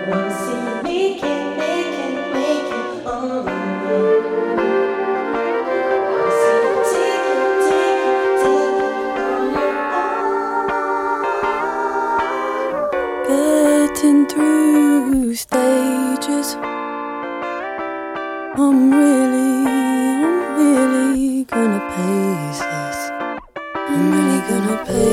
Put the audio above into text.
wanna see you make it all the way. Wanna see you take it on your own. Getting through stages. I'm really gonna pace this. I'm really gonna pace